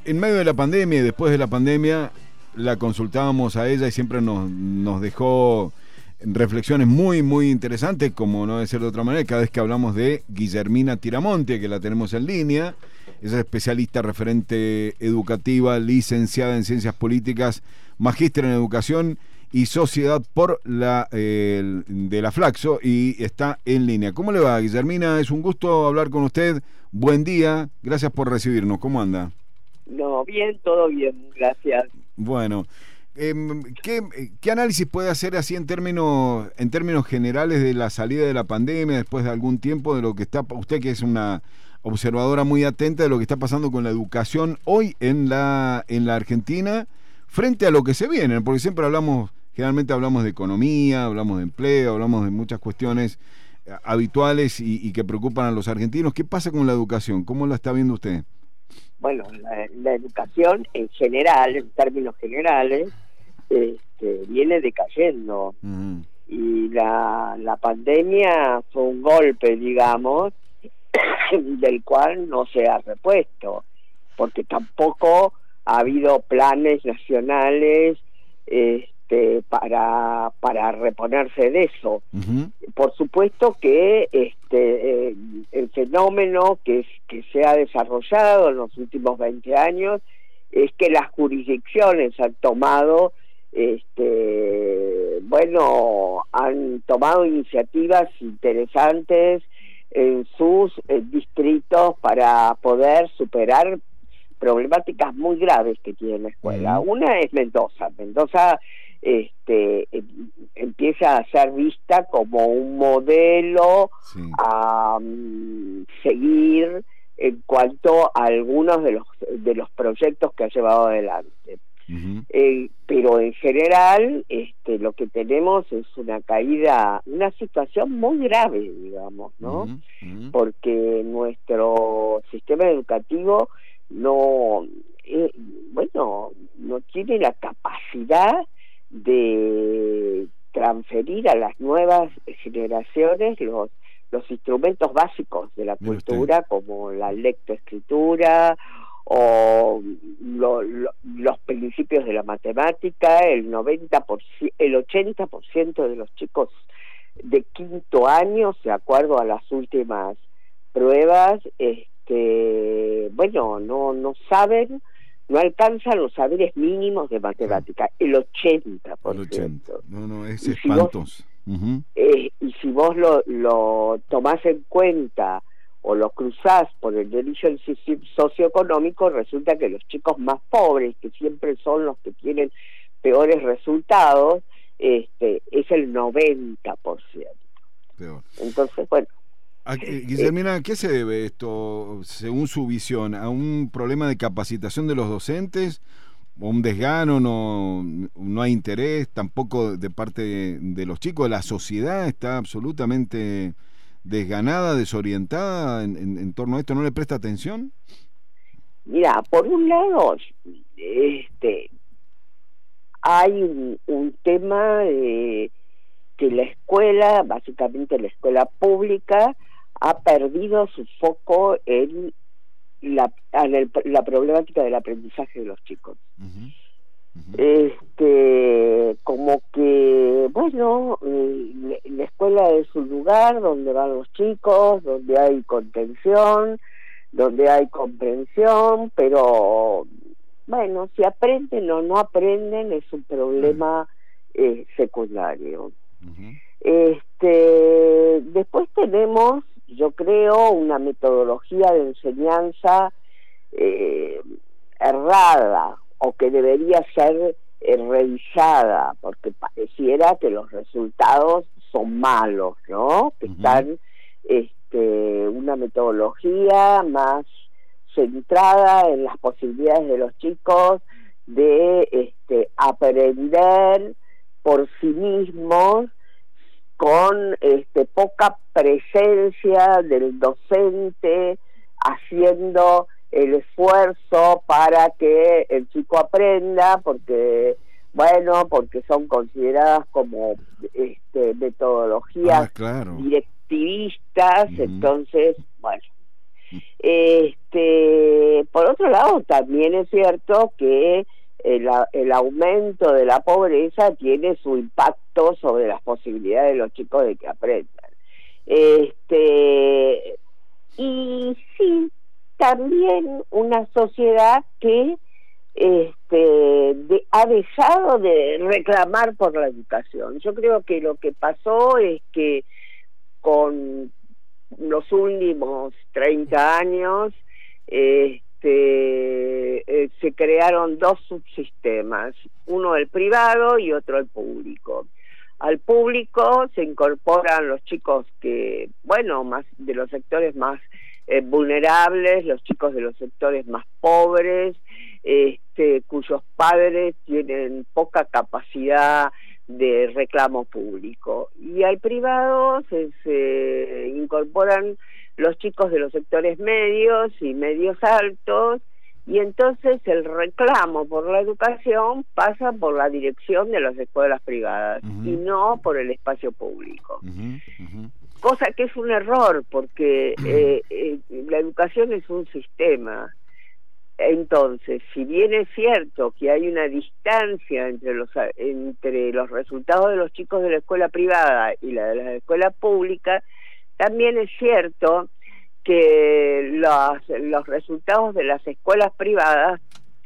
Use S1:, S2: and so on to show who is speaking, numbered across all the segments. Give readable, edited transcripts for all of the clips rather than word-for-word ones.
S1: En medio de la pandemia y después de la pandemia, la consultábamos a ella y siempre nos dejó reflexiones muy, muy interesantes, como no debe ser de otra manera, cada vez que hablamos de Guillermina Tiramonte, que la tenemos en línea. Ella es especialista referente educativa, licenciada en Ciencias Políticas, magíster en Educación y Sociedad por de la Flaxo, y está en línea. ¿Cómo le va, Guillermina? Es un gusto hablar con usted. Buen día, gracias por recibirnos. ¿Cómo anda?
S2: No, bien, todo bien, gracias.
S1: Bueno, ¿qué análisis puede hacer así en términos generales de la salida de la pandemia después de algún tiempo, de lo que está, usted que es una observadora muy atenta de lo que está pasando con la educación hoy en la Argentina frente a lo que se viene? Porque siempre generalmente hablamos de economía, hablamos de empleo, hablamos de muchas cuestiones habituales y que preocupan a los argentinos. ¿Qué pasa con la educación? ¿Cómo la está viendo usted?
S2: Bueno, la educación en general, en términos generales, viene decayendo.
S1: Uh-huh.
S2: Y la pandemia fue un golpe, digamos, del cual no se ha repuesto, porque tampoco ha habido planes nacionales para reponerse de eso.
S1: Uh-huh.
S2: Por supuesto que el fenómeno que se ha desarrollado en los últimos 20 años es que las jurisdicciones han tomado han tomado iniciativas interesantes en sus distritos para poder superar problemáticas muy graves que tiene la escuela.
S1: Uh-huh.
S2: Una es Mendoza. Mendoza empieza a ser vista como un modelo
S1: Sí.
S2: a seguir en cuanto a algunos de los proyectos que ha llevado adelante.
S1: Uh-huh.
S2: Pero en general lo que tenemos es una situación muy grave, digamos, ¿no?
S1: Uh-huh. Uh-huh.
S2: Porque nuestro sistema educativo no tiene la capacidad de transferir a las nuevas generaciones los instrumentos básicos de la cultura, como la lectoescritura o los principios de la matemática. El 80% de los chicos de quinto año, de acuerdo a las últimas pruebas, no saben, no alcanzan los saberes mínimos de matemática. El 80%.
S1: El 80. No, es espantoso. Uh-huh.
S2: Y si vos lo tomás en cuenta o lo cruzás por el derecho socioeconómico, resulta que los chicos más pobres, que siempre son los que tienen peores resultados, es el 90%.
S1: Peor.
S2: Entonces, bueno.
S1: Guillermina, ¿a qué se debe esto, según su visión? ¿A un problema de capacitación de los docentes? ¿O un desgano? ¿No hay interés tampoco de parte de los chicos? ¿La sociedad está absolutamente desganada, desorientada en torno a esto? ¿No le presta atención?
S2: Mira, por un lado, hay un tema de que la escuela, básicamente la escuela pública, ha perdido su foco en la problemática del aprendizaje de los chicos.
S1: Uh-huh. Uh-huh.
S2: Como que, la escuela es un lugar donde van los chicos, donde hay contención, donde hay comprensión, pero si aprenden o no aprenden es un problema secundario.
S1: Uh-huh.
S2: Después tenemos, yo creo, una metodología de enseñanza errada, o que debería ser revisada, porque pareciera que los resultados son malos, ¿no? Que
S1: Uh-huh.
S2: están una metodología más centrada en las posibilidades de los chicos de aprender por sí mismos, con poca presencia del docente haciendo el esfuerzo para que el chico aprenda, porque son consideradas como metodologías
S1: claro.
S2: directivistas.
S1: Uh-huh.
S2: Entonces, Por otro lado, también es cierto que el aumento de la pobreza tiene su impacto sobre las posibilidades de los chicos de que aprendan. Y sí, también una sociedad que ha dejado de reclamar por la educación. Yo creo que lo que pasó es que con los últimos 30 años se crearon dos subsistemas, uno el privado y otro el público. Al público se incorporan los chicos que, más de los sectores más vulnerables, los chicos de los sectores más pobres, cuyos padres tienen poca capacidad de reclamo público. Y al privado se incorporan los chicos de los sectores medios y medios altos, y entonces el reclamo por la educación pasa por la dirección de las escuelas privadas y no por el espacio público. Cosa que es un error, porque la educación es un sistema. Entonces, si bien es cierto que hay una distancia entre los resultados de los chicos de la escuela privada y la de la escuela pública, también es cierto que los resultados de las escuelas privadas,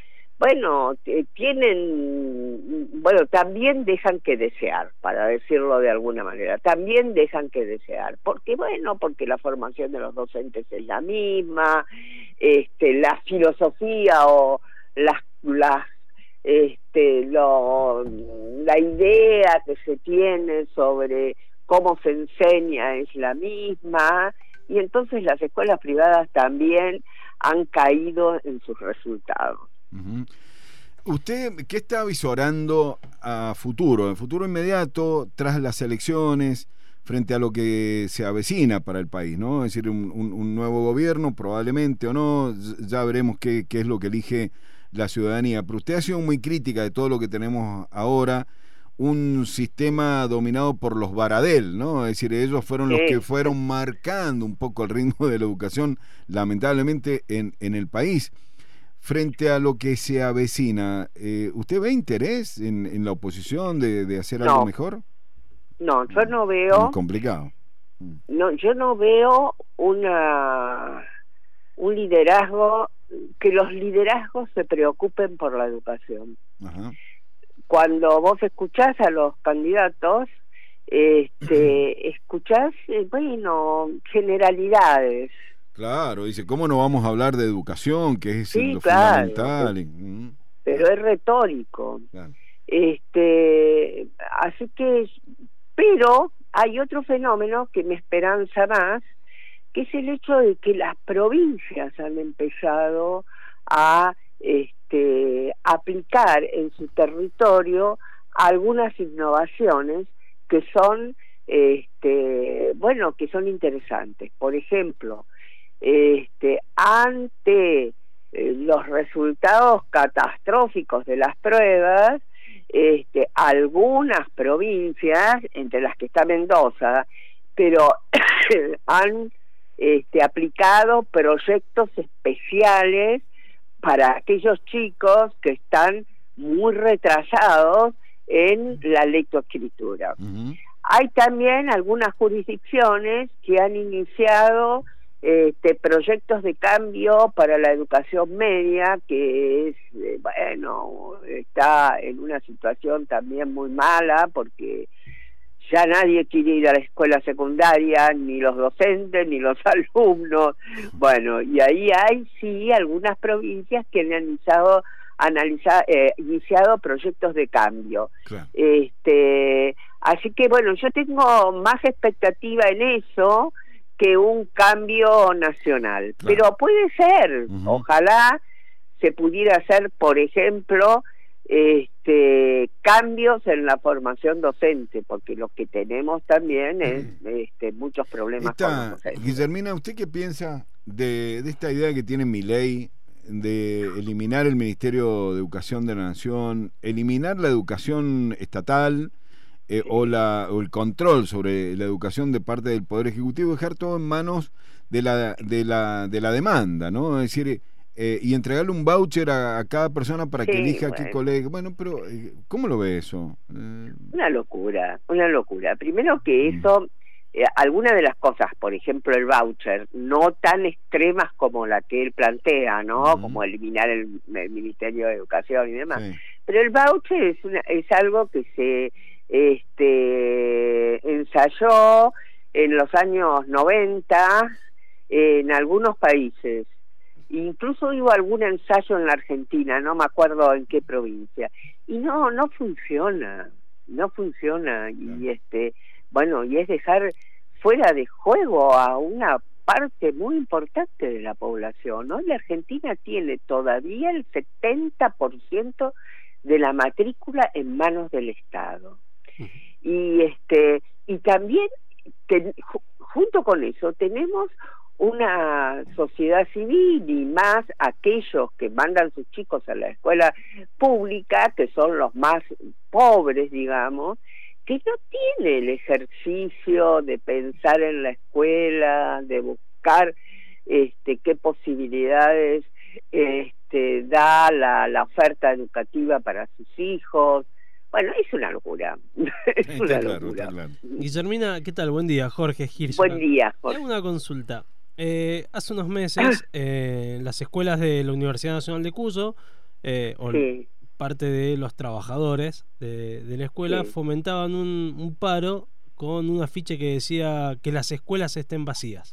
S2: también dejan que desear, para decirlo de alguna manera, también dejan que desear, porque la formación de los docentes es la misma, la filosofía o la idea que se tiene sobre cómo se enseña es la misma, y entonces las escuelas privadas también han caído en sus resultados.
S1: ¿Usted qué está visorando a futuro, en futuro inmediato, tras las elecciones, frente a lo que se avecina para el país, ¿no? Es decir, un nuevo gobierno, probablemente o no, ya veremos qué es lo que elige la ciudadanía. Pero usted ha sido muy crítica de todo lo que tenemos ahora, un sistema dominado por los Baradel, ¿no? Es decir, ellos fueron los que fueron marcando un poco el ritmo de la educación, lamentablemente, en el país. Frente a lo que se avecina, ¿usted ve interés en la oposición de hacer algo mejor?
S2: No, yo no veo...
S1: Muy complicado.
S2: No, yo no veo un liderazgo, que los liderazgos se preocupen por la educación. Ajá. Cuando vos escuchás a los candidatos, escuchás, generalidades.
S1: Claro, dice, ¿cómo no vamos a hablar de educación, que es lo
S2: fundamental?
S1: Claro.
S2: Pero es retórico. Claro. Así que, pero hay otro fenómeno que me esperanza más, que es el hecho de que las provincias han empezado a aplicar en su territorio algunas innovaciones que son que son interesantes. Por ejemplo, ante los resultados catastróficos de las pruebas, algunas provincias, entre las que está Mendoza, pero han aplicado proyectos especiales para aquellos chicos que están muy retrasados en la lectoescritura. Hay también algunas jurisdicciones que han iniciado proyectos de cambio para la educación media, que es, está en una situación también muy mala, porque ya nadie quiere ir a la escuela secundaria, ni los docentes, ni los alumnos. Y ahí hay sí algunas provincias que han iniciado proyectos de cambio. Claro. Así que yo tengo más expectativa en eso que un cambio nacional. Claro. Pero puede ser, ojalá se pudiera hacer, por ejemplo, cambios en la formación docente, porque lo que tenemos también es muchos problemas con los docentes.
S1: Guillermina, ¿usted qué piensa de esta idea que tiene Milei de eliminar el Ministerio de Educación de la Nación, eliminar la educación estatal o el control sobre la educación de parte del Poder Ejecutivo, dejar todo en manos de la demanda, ¿no? Es decir, y entregarle un voucher a cada persona para que elija qué colega. Bueno, pero ¿cómo lo ve eso?
S2: Una locura, una locura. Primero que eso, algunas de las cosas, por ejemplo el voucher, no tan extremas como la que él plantea, ¿no? Como eliminar el Ministerio de Educación y demás. Sí. Pero el voucher es algo que se ensayó en los años 90 en algunos países. Incluso hubo algún ensayo en la Argentina, no me acuerdo en qué provincia, y no funciona, y bueno, y es dejar fuera de juego a una parte muy importante de la población, ¿no? La Argentina tiene todavía el 70% de la matrícula en manos del Estado. Y también junto con eso tenemos una sociedad civil, y más aquellos que mandan sus chicos a la escuela pública, que son los más pobres, digamos, que no tiene el ejercicio de pensar en la escuela, de buscar qué posibilidades da la oferta educativa para sus hijos. Bueno, es una locura. Es una locura.
S3: Claro. Guillermina, ¿qué tal? Buen día, Jorge Hirsch.
S2: Buen día, Jorge.
S3: Tengo una consulta. Hace unos meses, las escuelas de la Universidad Nacional de Cuyo, sí, parte de los trabajadores de la escuela, sí, fomentaban un paro con un afiche que decía que las escuelas estén vacías.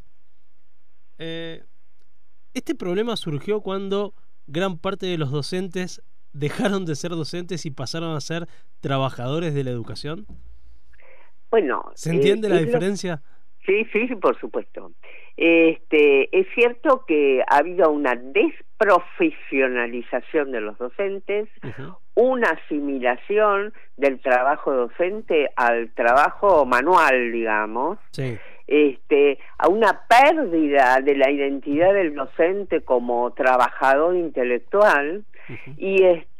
S3: Este problema surgió cuando gran parte de los docentes dejaron de ser docentes y pasaron a ser trabajadores de la educación.
S2: Bueno,
S3: ¿se entiende la diferencia?
S2: Sí, por supuesto. Es cierto que ha habido una desprofesionalización de los docentes, una asimilación del trabajo docente al trabajo manual, digamos, sí, a una pérdida de la identidad del docente como trabajador intelectual, y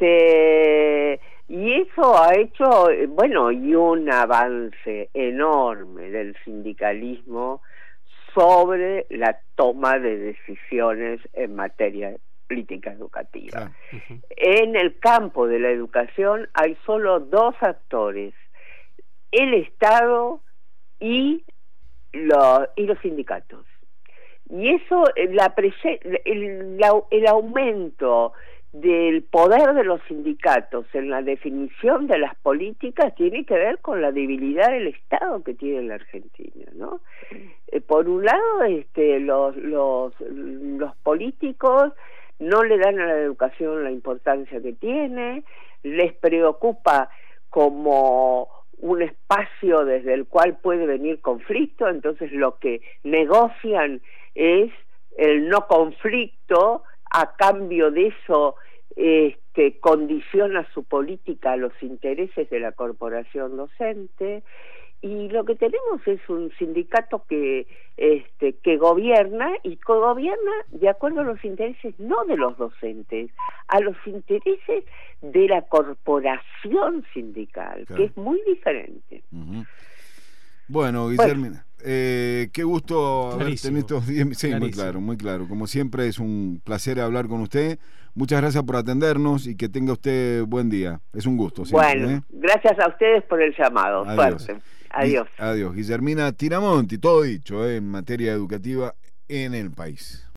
S2: eso ha hecho, bueno, y un avance enorme del sindicalismo sobre la toma de decisiones en materia de política educativa. En el campo de la educación hay solo dos actores: el Estado y los sindicatos. Y eso, el aumento del poder de los sindicatos en la definición de las políticas tiene que ver con la debilidad del Estado que tiene la Argentina, ¿no? Por un lado, los políticos no le dan a la educación la importancia que tiene, les preocupa como un espacio desde el cual puede venir conflicto, entonces lo que negocian es el no conflicto. A cambio de eso, condiciona su política a los intereses de la corporación docente, y lo que tenemos es un sindicato que gobierna, y gobierna de acuerdo a los intereses no de los docentes, a los intereses de la corporación sindical, claro, que es muy diferente.
S1: Bueno, Guillermina, qué gusto haber tenido estos 10 minutos. Sí, clarísimo. Muy claro. Como siempre, es un placer hablar con usted. Muchas gracias por atendernos y que tenga usted buen día. Es un gusto. Siempre,
S2: bueno, gracias a ustedes por el llamado.
S1: Adiós.
S2: Fuerte. Adiós.
S1: Adiós. Guillermina Tiramonti, todo dicho en materia educativa en el país.